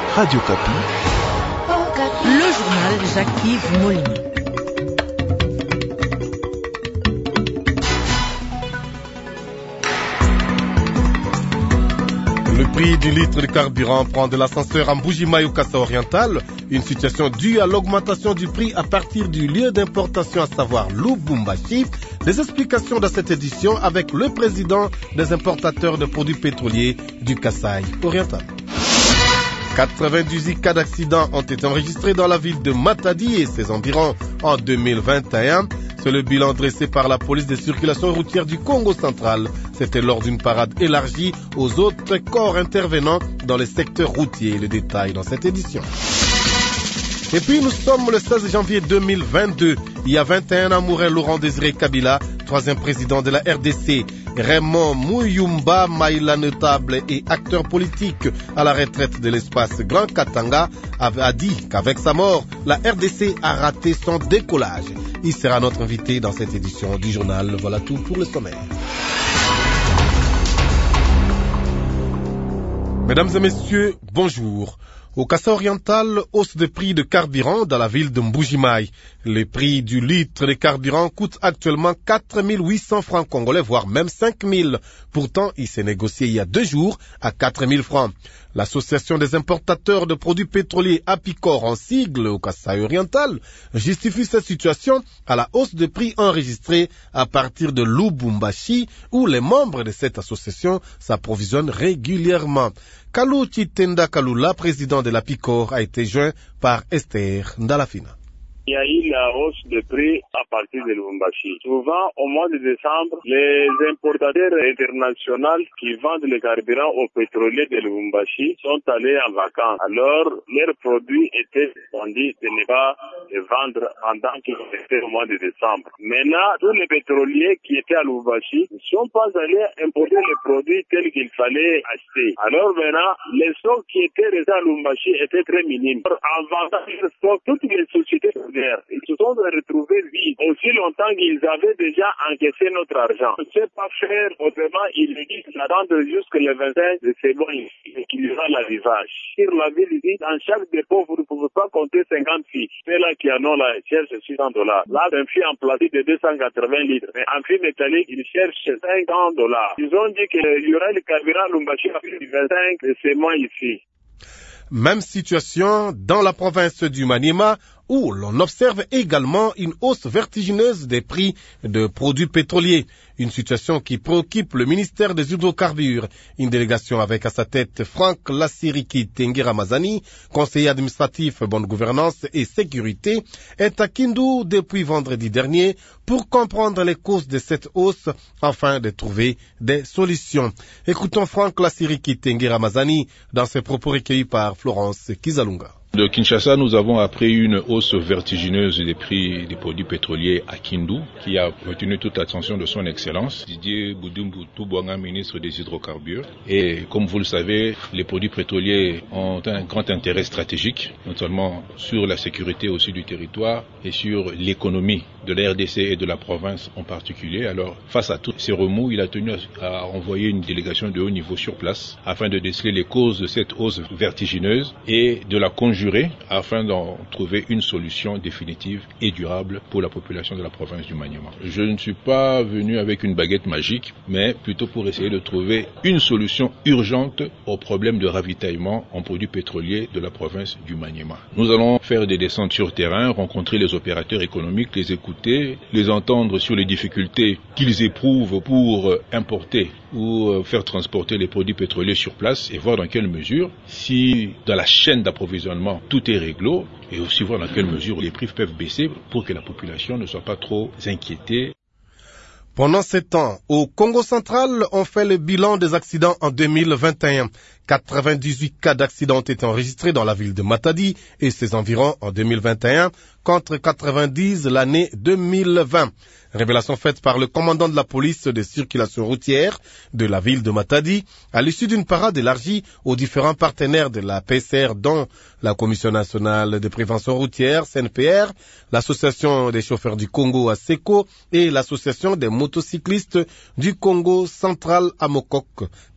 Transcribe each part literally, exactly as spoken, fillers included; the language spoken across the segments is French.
Radio Kapi. Le journal Jacques-Yves Molini. Le prix du litre de carburant prend de l'ascenseur à Mbuji-Mayi au Kasaï oriental, une situation due à l'augmentation du prix à partir du lieu d'importation, à savoir Lubumbashi. Les explications dans cette édition avec le président des importateurs de produits pétroliers du Kasaï oriental. quatre-vingt-dix-huit cas d'accidents ont été enregistrés dans la ville de Matadi et ses environs en deux mille vingt et un. C'est le bilan dressé par la police des circulations routières du Congo central. C'était lors d'une parade élargie aux autres corps intervenants dans les secteurs routiers. Le détail dans cette édition. Et puis nous sommes le seize janvier deux mille vingt-deux. Il y a vingt et un ans mourait Laurent Désiré Kabila, troisième président de la R D C. Raymond Muyumba Maïla, notable et acteur politique à la retraite de l'espace Grand Katanga, a dit qu'avec sa mort, la R D C a raté son décollage. Il sera notre invité dans cette édition du journal. Voilà tout pour le sommaire. Mesdames et messieurs, bonjour. Au Kasaï oriental, hausse de prix de carburant dans la ville de Mbuji-Mayi. Le prix du litre de carburant coûte actuellement quatre mille huit cents francs congolais, voire même cinq mille. Pourtant, il s'est négocié il y a deux jours à quatre mille francs. L'association des importateurs de produits pétroliers Apicor, en sigle au Kasaï oriental, justifie cette situation à la hausse de prix enregistrée à partir de Lubumbashi, où les membres de cette association s'approvisionnent régulièrement. Kalou Chitenda Kalula, président de l'Apicor, a été joint par Esther Ndalafina. Il y a eu la hausse de prix à partir de Lubumbashi. Souvent, au mois de décembre, les importateurs internationaux qui vendent le carburant aux pétroliers de Lubumbashi sont allés en vacances. Alors, leurs produits étaient vendus de ne pas les vendre en tant qu'ils étaient au mois de décembre. Maintenant, tous les pétroliers qui étaient à Lubumbashi ne sont pas allés importer les produits tels qu'il fallait acheter. Alors maintenant, les stocks qui étaient restés à Lubumbashi étaient très minimes. En vendant les stocks, toutes les sociétés ils se sont retrouvés vides aussi longtemps qu'ils avaient déjà encaissé notre argent. On ne sait pas faire autrement, ils disent d'attendre jusqu'à le vingt-cinq de c'est bon, qu'il y aura l'arrivage. Sur la ville ici, dans chaque dépôt, vous ne pouvez pas compter cinquante filles. C'est là qui en ont la cherche six cents dollars. Là, un fil en plastique de deux cent quatre-vingts litres. Mais en fil métallique, ils cherchent cinq cents dollars. Ils ont dit qu'il y aura le carburant à Lubumbashi à plus du vingt-cinq de ces mois ici. Même situation dans la province du Maniema, où l'on observe également une hausse vertigineuse des prix de produits pétroliers. Une situation qui préoccupe le ministère des hydrocarbures. Une délégation avec à sa tête Franck Lassiriki Tengiramazani, conseiller administratif bonne gouvernance et sécurité, est à Kindu depuis vendredi dernier pour comprendre les causes de cette hausse afin de trouver des solutions. Écoutons Franck Lassiriki Tengiramazani dans ses propos recueillis par Florence Kizalunga. De Kinshasa, nous avons appris une hausse vertigineuse des prix des produits pétroliers à Kindu, qui a retenu toute l'attention de son Excellence, Didier Boudumbu Toubouanga, ministre des Hydrocarbures. Et comme vous le savez, les produits pétroliers ont un grand intérêt stratégique, notamment sur la sécurité aussi du territoire et sur l'économie de la R D C et de la province en particulier. Alors, face à tous ces remous, il a tenu à envoyer une délégation de haut niveau sur place afin de déceler les causes de cette hausse vertigineuse et de la conjurer afin d'en trouver une solution définitive et durable pour la population de la province du Maniema. Je ne suis pas venu avec une baguette magique, mais plutôt pour essayer de trouver une solution urgente au problème de ravitaillement en produits pétroliers de la province du Maniema. Nous allons faire des descentes sur terrain, rencontrer les opérateurs économiques, les écouter, les entendre sur les difficultés qu'ils éprouvent pour importer ou faire transporter les produits pétroliers sur place et voir dans quelle mesure, si dans la chaîne d'approvisionnement tout est réglo, et aussi voir dans quelle mesure les prix peuvent baisser pour que la population ne soit pas trop inquiétée. Pendant ces temps, au Congo central, on fait le bilan des accidents en deux mille vingt et un. quatre-vingt-dix-huit cas d'accidents ont été enregistrés dans la ville de Matadi et ses environs en deux mille vingt et un, contre quatre-vingt-dix l'année deux mille vingt. Révélation faite par le commandant de la police de circulation routière de la ville de Matadi à l'issue d'une parade élargie aux différents partenaires de la P C R, dont la Commission nationale de prévention routière, C N P R, l'Association des chauffeurs du Congo, A S E C O, et l'Association des motocyclistes du Congo central, A M O C O C.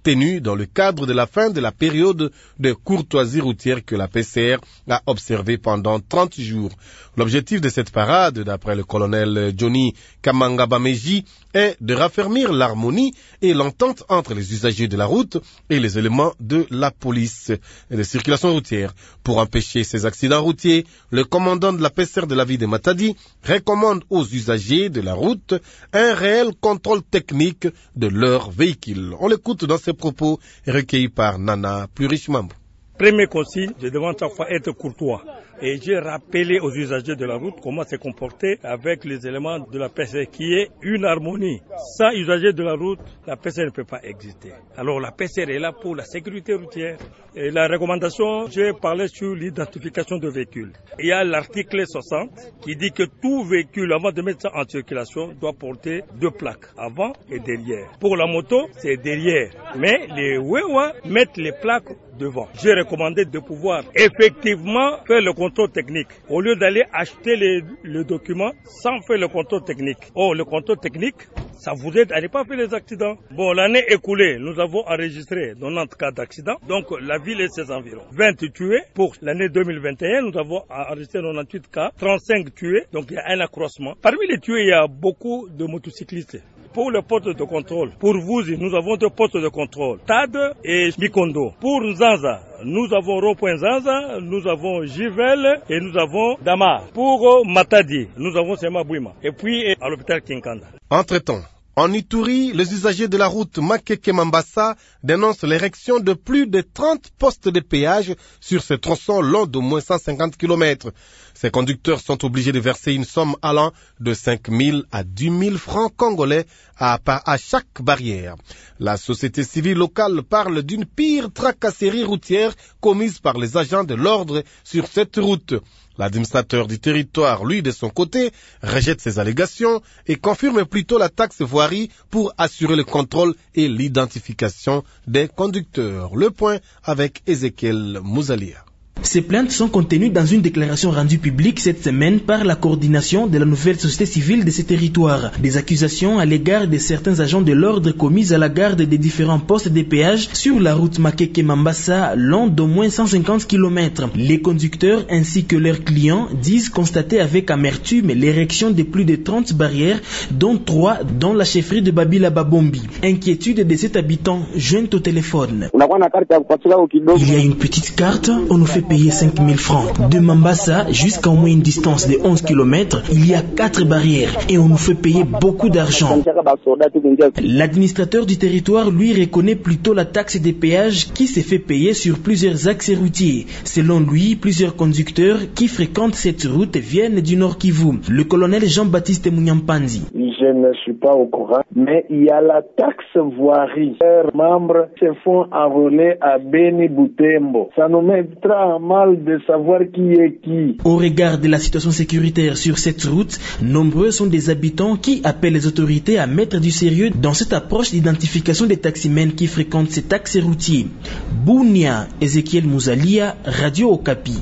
tenue dans le cadre de la fin de la période de courtoisie routière que la P C R a observée pendant trente jours. L'objectif de cette parade, d'après le colonel Johnny Kamangabameji, est de raffermir l'harmonie et l'entente entre les usagers de la route et les éléments de la police de circulation routière. Pour empêcher ces accidents routiers, le commandant de la P C R de la ville de Matadi recommande aux usagers de la route un réel contrôle technique de leur véhicule. On l'écoute dans ses propos recueillis par Nana Plurichmambo. Premier consigne, je demande chaque fois être courtois. Et j'ai rappelé aux usagers de la route comment se comporter avec les éléments de la P C R, qui est une harmonie. Sans usagers de la route, la P C R ne peut pas exister. Alors la P C R est là pour la sécurité routière. Et la recommandation, j'ai parlé sur l'identification de véhicules. Il y a l'article soixante qui dit que tout véhicule, avant de mettre ça en circulation, doit porter deux plaques, avant et derrière. Pour la moto, c'est derrière. Mais les Wewa mettent les plaques devant. J'ai recommandé de pouvoir effectivement faire le contrôle technique au lieu d'aller acheter les, le document sans faire le contrôle technique. Oh, le contrôle technique, ça vous aide à ne pas faire les accidents. Bon, l'année écoulée, nous avons enregistré quatre-vingt-dix cas d'accidents. Donc, la ville et ses environs. vingt tués. Pour l'année deux mille vingt et un, nous avons enregistré quatre-vingt-dix cas, trente-cinq tués. Donc, il y a un accroissement. Parmi les tués, il y a beaucoup de motocyclistes. Pour le poste de contrôle, pour vous, nous avons deux postes de contrôle, T A D et Mikondo. Pour Nzanza, nous avons Rond-Point Nzanza, nous avons Jivel et nous avons Damar. Pour Matadi, nous avons Sema Bouima. Et puis à l'hôpital Kinkanda. Entre-temps, en Ituri, les usagers de la route Makeke-Mambasa dénoncent l'érection de plus de trente postes de péage sur ce tronçon long d'au moins cent cinquante kilomètres. Ces conducteurs sont obligés de verser une somme allant de cinq mille à dix mille francs congolais à, à chaque barrière. La société civile locale parle d'une pire tracasserie routière commise par les agents de l'ordre sur cette route. L'administrateur du territoire, lui, de son côté, rejette ces allégations et confirme plutôt la taxe voirie pour assurer le contrôle et l'identification des conducteurs. Le point avec Ezekiel Mouzalia. Ces plaintes sont contenues dans une déclaration rendue publique cette semaine par la coordination de la nouvelle société civile de ces territoires. Des accusations à l'égard de certains agents de l'ordre commises à la garde des différents postes de péage sur la route Makeke-Mambasa, long d'au moins cent cinquante kilomètres. Les conducteurs ainsi que leurs clients disent constater avec amertume l'érection de plus de trente barrières, dont trois dans la chefferie de Babila Babombi. Inquiétude de cet habitant joint au téléphone. Il y a une petite carte, on nous fait payer cinq mille francs. De Mambasa jusqu'à au moins une distance de onze kilomètres, il y a quatre barrières et on nous fait payer beaucoup d'argent. L'administrateur du territoire, lui, reconnaît plutôt la taxe des péages qui s'est fait payer sur plusieurs axes routiers. Selon lui, plusieurs conducteurs qui fréquentent cette route viennent du Nord Kivu. Le colonel Jean-Baptiste Munyampanzi. Je ne suis pas au courant, mais il y a la taxe voirie. Leurs membres se font enrôler à Beni Butembo. Ça nous mettra mal de savoir qui est qui. Au regard de la situation sécuritaire sur cette route, nombreux sont des habitants qui appellent les autorités à mettre du sérieux dans cette approche d'identification des taximens qui fréquentent ces axes routiers. Bounia, Ezekiel Mouzalia, Radio Okapi.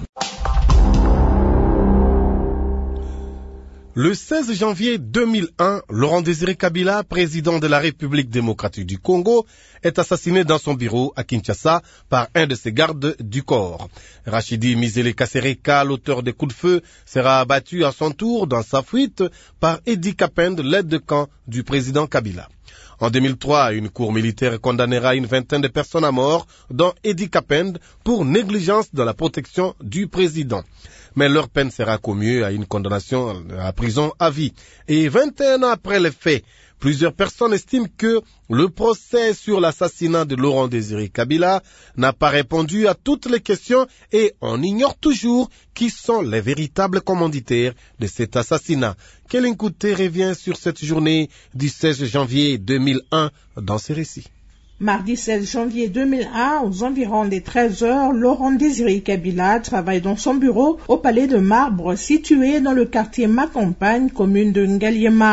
Le seize janvier deux mille un, Laurent Désiré Kabila, président de la République démocratique du Congo, est assassiné dans son bureau à Kinshasa par un de ses gardes du corps. Rachidi Mizele Kasereka, l'auteur des coups de feu, sera abattu à son tour dans sa fuite par Edi Kapend, l'aide de camp du président Kabila. En deux mille trois, une cour militaire condamnera une vingtaine de personnes à mort, dont Edi Kapend, pour négligence dans la protection du président. Mais leur peine sera commue à une condamnation à prison à vie. Et vingt et un ans après les faits, plusieurs personnes estiment que le procès sur l'assassinat de Laurent Désiré Kabila n'a pas répondu à toutes les questions et on ignore toujours qui sont les véritables commanditaires de cet assassinat. Kélin Kouté revient sur cette journée du seize janvier deux mille un dans ses récits. Mardi seize janvier deux mille un, aux environs des treize heures, Laurent Désiré Kabila travaille dans son bureau au palais de Marbre situé dans le quartier Macampagne, commune de Ngaliema.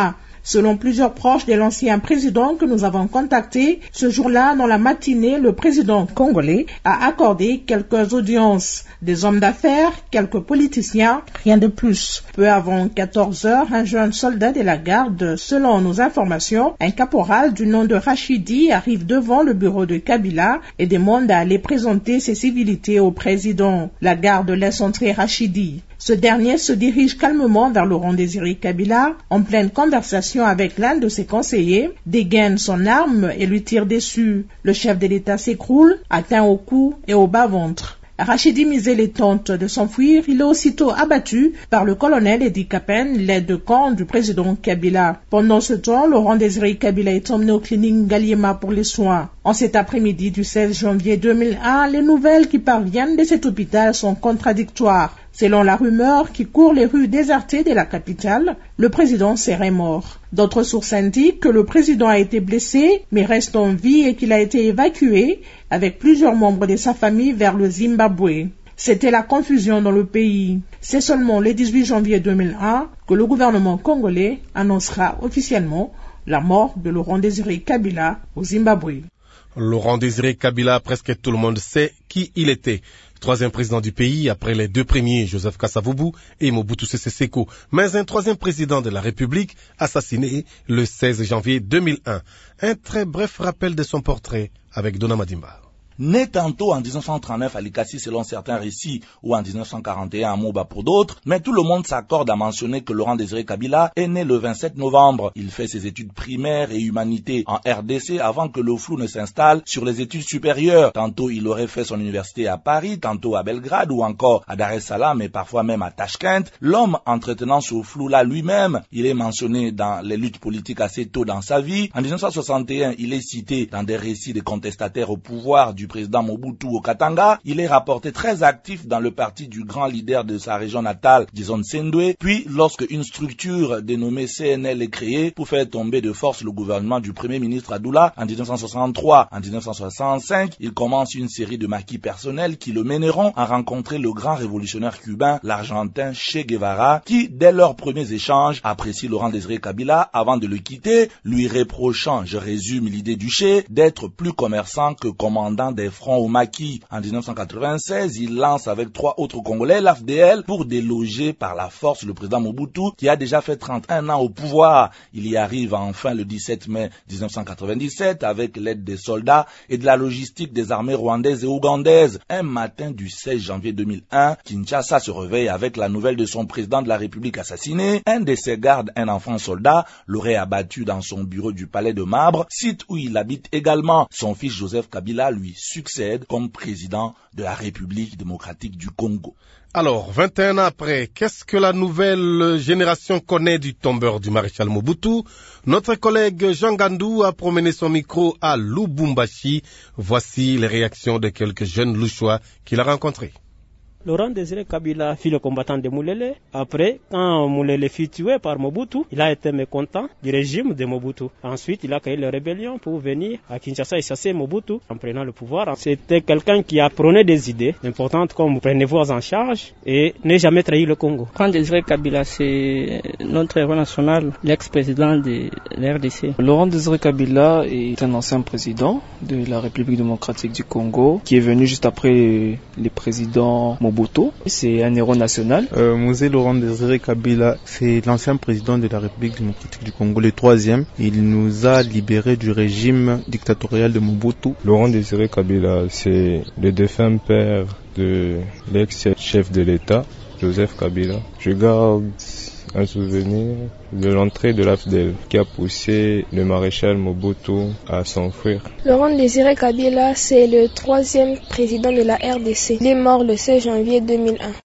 Selon plusieurs proches de l'ancien président que nous avons contactés, ce jour-là, dans la matinée, le président congolais a accordé quelques audiences. Des hommes d'affaires, quelques politiciens, rien de plus. Peu avant quatorze heures, un jeune soldat de la garde, selon nos informations, un caporal du nom de Rachidi arrive devant le bureau de Kabila et demande à aller présenter ses civilités au président. La garde laisse entrer Rachidi. Ce dernier se dirige calmement vers Laurent Désiré Kabila, en pleine conversation avec l'un de ses conseillers, dégaine son arme et lui tire dessus. Le chef de l'État s'écroule, atteint au cou et au bas-ventre. Rachidi Mizele tente de s'enfuir, il est aussitôt abattu par le colonel Edi Kapen, l'aide de camp du président Kabila. Pendant ce temps, Laurent Désiré Kabila est emmené au clinique Ngaliema pour les soins. En cet après-midi du seize janvier deux mille un, les nouvelles qui parviennent de cet hôpital sont contradictoires. Selon la rumeur qui court les rues désertées de la capitale, le président serait mort. D'autres sources indiquent que le président a été blessé, mais reste en vie et qu'il a été évacué avec plusieurs membres de sa famille vers le Zimbabwe. C'était la confusion dans le pays. C'est seulement le dix-huit janvier deux mille un que le gouvernement congolais annoncera officiellement la mort de Laurent Désiré Kabila au Zimbabwe. Laurent Désiré Kabila, presque tout le monde sait qui il était. Troisième président du pays, après les deux premiers, Joseph Kasavubu et Mobutu Sese Seko. Mais un troisième président de la République, assassiné le seize janvier deux mille un. Un très bref rappel de son portrait avec Dona Madimba. Né tantôt en dix-neuf cent trente-neuf à Likasi selon certains récits ou en dix-neuf cent quarante et un à Moba pour d'autres, mais tout le monde s'accorde à mentionner que Laurent Désiré Kabila est né le vingt-sept novembre. Il fait ses études primaires et humanités en R D C avant que le flou ne s'installe sur les études supérieures. Tantôt il aurait fait son université à Paris, tantôt à Belgrade ou encore à Dar es Salaam et parfois même à Tashkent. L'homme entretenant ce flou-là lui-même, il est mentionné dans les luttes politiques assez tôt dans sa vie. En dix-neuf cent soixante et un, il est cité dans des récits des contestataires au pouvoir du président Mobutu au Katanga. Il est rapporté très actif dans le parti du grand leader de sa région natale, Dizon Sendwe. Puis, lorsque une structure dénommée C N L est créée pour faire tomber de force le gouvernement du premier ministre Adoula en dix-neuf cent soixante-trois, en dix-neuf cent soixante-cinq, il commence une série de maquis personnels qui le mèneront à rencontrer le grand révolutionnaire cubain, l'Argentin Che Guevara, qui, dès leurs premiers échanges, apprécie Laurent Désiré Kabila avant de le quitter, lui reprochant, je résume l'idée du Che, d'être plus commerçant que commandant des fronts au maquis. En dix-neuf cent quatre-vingt-seize, il lance avec trois autres Congolais l'A F D L pour déloger par la force le président Mobutu qui a déjà fait trente et un ans au pouvoir. Il y arrive enfin le dix-sept mai mille neuf cent quatre-vingt-dix-sept avec l'aide des soldats et de la logistique des armées rwandaises et ougandaises. Un matin du seize janvier deux mille un, Kinshasa se réveille avec la nouvelle de son président de la République assassiné. Un de ses gardes, un enfant soldat, l'aurait abattu dans son bureau du palais de Marbre, site où il habite également. Son fils Joseph Kabila lui succède comme président de la République démocratique du Congo. Alors, vingt et un ans après, qu'est-ce que la nouvelle génération connaît du tombeur du maréchal Mobutu? Notre collègue Jean Gandou a promené son micro à Lubumbashi. Voici les réactions de quelques jeunes louchois qu'il a rencontrés. Laurent Désiré Kabila fut le combattant de Moulele. Après, quand Moulele fut tué par Mobutu, il a été mécontent du régime de Mobutu. Ensuite, il a créé la rébellion pour venir à Kinshasa et chasser Mobutu en prenant le pouvoir. C'était quelqu'un qui a prôné des idées importantes comme prenez-vous en charge et ne jamais trahir le Congo. Laurent Désiré Kabila, c'est notre héros national, l'ex-président de l'R D C. Laurent Désiré Kabila est un ancien président de la République démocratique du Congo qui est venu juste après les présidents Mobutu. C'est un héros national. Euh, Mosé Laurent Désiré Kabila, c'est l'ancien président de la République démocratique du Congo, le troisième. Il nous a libérés du régime dictatorial de Mobutu. Laurent Désiré Kabila, c'est le défunt père de l'ex-chef de l'État, Joseph Kabila. Je garde un souvenir de l'entrée de l'A F D L qui a poussé le maréchal Mobutu à s'enfuir. Laurent Désiré Kabila, c'est le troisième président de la R D C. Il est mort le seize janvier deux mille un.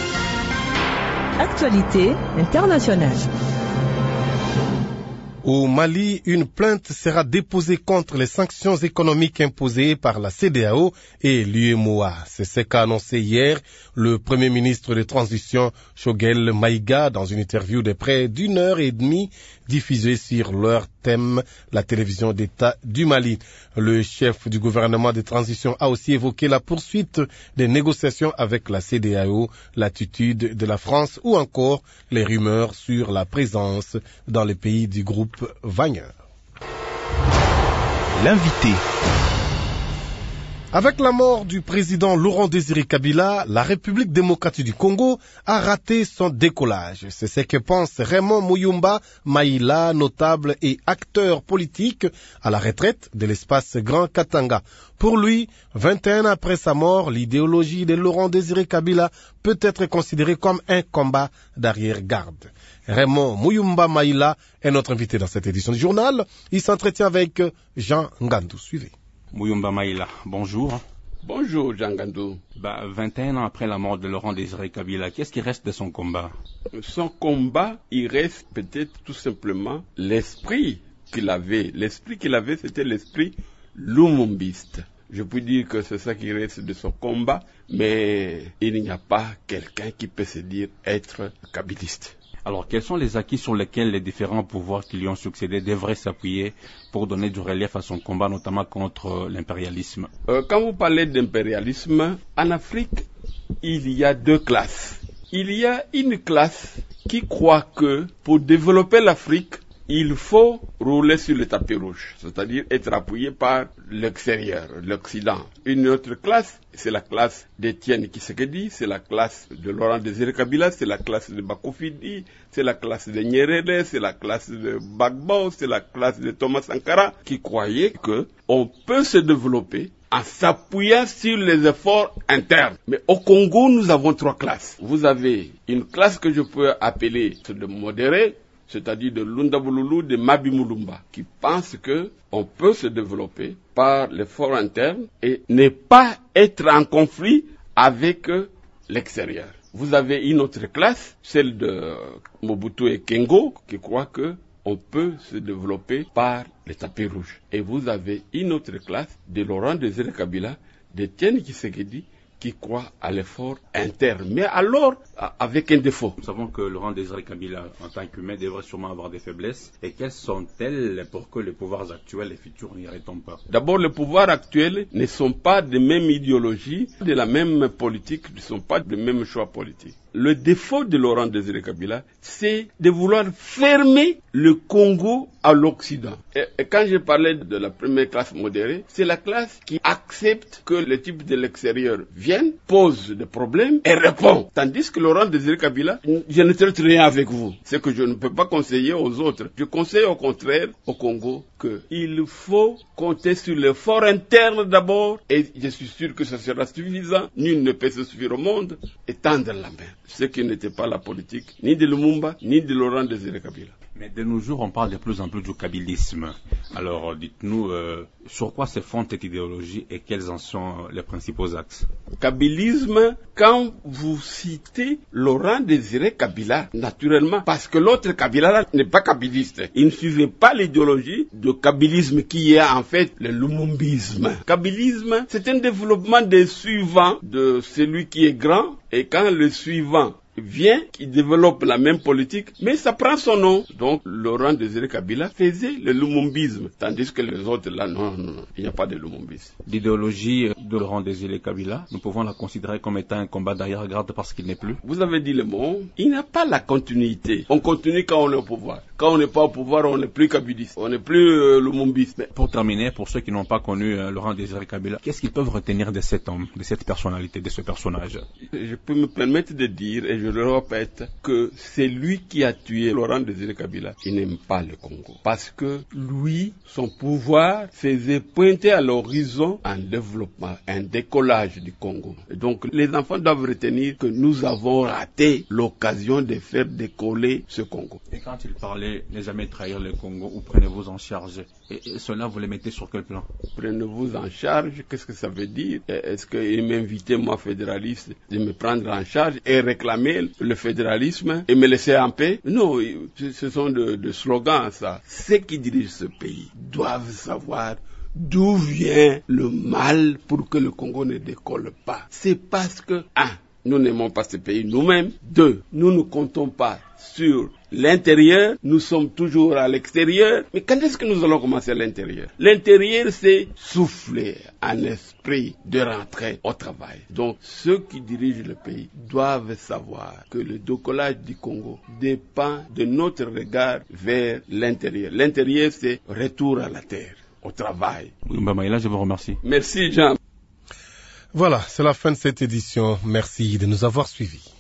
Actualité internationale. Au Mali, une plainte sera déposée contre les sanctions économiques imposées par la C D A O et l'U E M O A. C'est ce qu'a annoncé hier le Premier ministre de transition Choguel Maïga dans une interview de près d'une heure et demie diffusée sur leur thème, la télévision d'État du Mali. Le chef du gouvernement de transition a aussi évoqué la poursuite des négociations avec la C D A O, l'attitude de la France ou encore les rumeurs sur la présence dans les pays du groupe Wagner. L'invité. Avec la mort du président Laurent Désiré Kabila, la République démocratique du Congo a raté son décollage. C'est ce que pense Raymond Muyumba Maïla, notable et acteur politique à la retraite de l'espace Grand Katanga. Pour lui, vingt et un ans après sa mort, l'idéologie de Laurent Désiré Kabila peut être considérée comme un combat d'arrière-garde. Raymond Muyumba Maïla est notre invité dans cette édition du journal. Il s'entretient avec Jean Ngandou. Suivez. Muyumba Maïla, bonjour. Bonjour Jean Ngandou. Bah, vingt et un ans après la mort de Laurent Désiré Kabila, qu'est-ce qui reste de son combat? Son combat, il reste peut-être tout simplement l'esprit qu'il avait. L'esprit qu'il avait, c'était l'esprit lumumbiste. Je peux dire que c'est ça qui reste de son combat, mais il n'y a pas quelqu'un qui peut se dire être kabiliste. Alors, quels sont les acquis sur lesquels les différents pouvoirs qui lui ont succédé devraient s'appuyer pour donner du relief à son combat, notamment contre l'impérialisme? euh, Quand vous parlez d'impérialisme, en Afrique, il y a deux classes. Il y a une classe qui croit que pour développer l'Afrique, il faut rouler sur le tapis rouge, c'est-à-dire être appuyé par l'extérieur, l'Occident. Une autre classe, c'est la classe d'Étienne Tshisekedi, c'est la classe de Laurent Désiré Kabila, c'est la classe de Bakufidi, c'est la classe de Nyerere, c'est la classe de Gbagbo, c'est la classe de Thomas Sankara, qui croyaient que on peut se développer en s'appuyant sur les efforts internes. Mais au Congo, nous avons trois classes. Vous avez une classe que je peux appeler de modérés, c'est-à-dire de Lundabululu, de Mabi Mulumba, qui pensent que on peut se développer par l'effort interne et ne pas être en conflit avec l'extérieur. Vous avez une autre classe, celle de Mobutu et Kengo, qui croient que on peut se développer par le tapis rouge. Et vous avez une autre classe de Laurent Désiré Kabila, d'Étienne Tshisekedi, qui croit à l'effort interne, mais alors avec un défaut. Nous savons que Laurent Désiré Kabila, en tant qu'humain, devrait sûrement avoir des faiblesses. Et quelles sont-elles pour que les pouvoirs actuels et futurs n'y retombent pas? D'abord, les pouvoirs actuels ne sont pas de même idéologie, de la même politique, ne sont pas de même choix politique. Le défaut de Laurent Désiré Kabila, c'est de vouloir fermer le Congo à l'Occident. Et, et quand je parlais de la première classe modérée, c'est la classe qui accepte que les types de l'extérieur viennent, posent des problèmes et répondent. Tandis que Laurent Désiré Kabila, je ne traite rien avec vous. C'est que je ne peux pas conseiller aux autres. Je conseille au contraire au Congo qu'il faut compter sur l'effort interne d'abord, et je suis sûr que ce sera suffisant. Nul ne peut se suffire au monde, et tendre la main. Ce qui n'était pas la politique ni de Lumumba, ni de Laurent Désiré Kabila. Mais de nos jours, on parle de plus en plus du kabylisme. Alors, dites-nous, euh, sur quoi se fonde cette idéologie et quels en sont les principaux axes? Kabylisme, quand vous citez Laurent Désiré Kabila, naturellement, parce que l'autre Kabila là n'est pas kabyliste. Il ne suivait pas l'idéologie de kabylisme qui est en fait le lumumbisme. Kabylisme, c'est un développement des suivants de celui qui est grand, et quand le suivant vient, qui développe la même politique, mais ça prend son nom. Donc, Laurent Désiré Kabila faisait le lumumbisme, tandis que les autres, là, non, non, non, il n'y a pas de lumumbisme. L'idéologie de Laurent Désiré Kabila, nous pouvons la considérer comme étant un combat d'arrière-garde parce qu'il n'est plus. Vous avez dit le mot, il n'y a pas la continuité. On continue quand on est au pouvoir. Quand on n'est pas au pouvoir, on n'est plus kabiliste, on n'est plus euh, lumumbiste. Mais pour terminer, pour ceux qui n'ont pas connu euh, Laurent Désiré Kabila, qu'est-ce qu'ils peuvent retenir de cet homme, de cette personnalité, de ce personnage? Je peux me permettre de dire, et je je le répète, que c'est lui qui a tué Laurent Désiré Kabila. Il n'aime pas le Congo. Parce que lui, son pouvoir faisait pointer à l'horizon un développement, un décollage du Congo. Et donc les enfants doivent retenir que nous avons raté l'occasion de faire décoller ce Congo. Et quand il parlait ne jamais trahir le Congo, ou prenez-vous en charge, et cela vous les mettez sur quel plan? Prenez-vous en charge, qu'est-ce que ça veut dire? Est-ce qu'il m'invitait, moi fédéraliste, de me prendre en charge et réclamer le fédéralisme et me laisser en paix? Non, ce sont de, de slogans, ça. Ceux qui dirigent ce pays doivent savoir d'où vient le mal pour que le Congo ne décolle pas. C'est parce que, un, nous n'aimons pas ce pays nous-mêmes. Deux, nous ne comptons pas sur l'intérieur, nous sommes toujours à l'extérieur. Mais quand est-ce que nous allons commencer à l'intérieur? L'intérieur, c'est souffler un esprit de rentrer au travail. Donc, ceux qui dirigent le pays doivent savoir que le décollage du Congo dépend de notre regard vers l'intérieur. L'intérieur, c'est retour à la terre, au travail. Mbamaïla, je vous remercie. Merci, Jean. Voilà, c'est la fin de cette édition. Merci de nous avoir suivis.